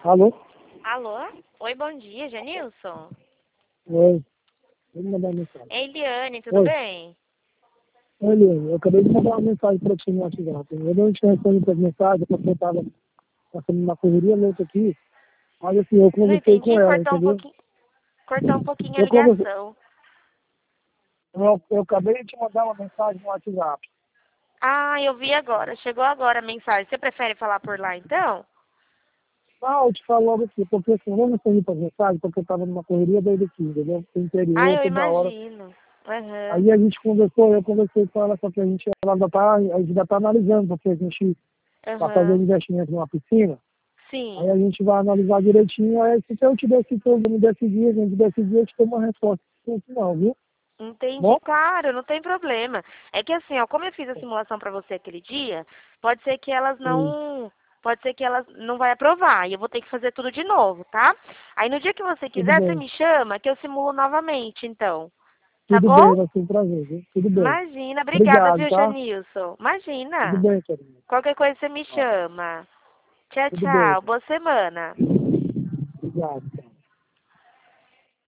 Alô? Alô? Oi, bom dia, Janilson. Oi. Vou me mandar uma mensagem. É Eliane, tudo Oi. bem? Oi, Leandro. Eu acabei de mandar uma mensagem para ti no WhatsApp. Eu não tinha respondido as mensagens porque eu estava passando uma correria louca aqui. Mas assim, eu Não conversei com entendi, ela, entendeu? cortou um pouquinho a Eu, conversei, ligação. eu acabei de te mandar uma mensagem no WhatsApp. Ah, eu vi agora, chegou agora a mensagem. Você prefere falar por lá então? Não, eu te falo logo aqui, porque assim, eu não respondi para as mensagens porque eu estava numa correria doida aqui, entendeu? No Ah, interior, eu toda hora. imagino. Aham, Aí a gente conversou, eu conversei com ela, só que a gente ainda está analisando, porque a gente vai fazer um aham. investimento numa piscina. Aí Sim, a gente vai analisar direitinho, aí se eu te decidir, eu me decidir, a gente decidir, eu te dou uma resposta. Sim, não, viu? entendi. Bom? Claro, não tem problema. É que assim, ó, como eu fiz a simulação pra você aquele dia, pode ser que elas Sim, não. Pode ser que elas não vai aprovar e eu vou ter que fazer tudo de novo, tá? Aí no dia que você tudo quiser, você bem. me chama que eu simulo novamente, então. Tá Tudo bom? bem, vai ser um prazer, viu? Tudo bem. Imagina, obrigada, Obrigado, viu, tá? Janilson? Tudo Imagina. bem, carinho. Qualquer coisa você me Tá. chama. Tchau, Tudo bem, tchau. cara. Boa semana. Obrigado.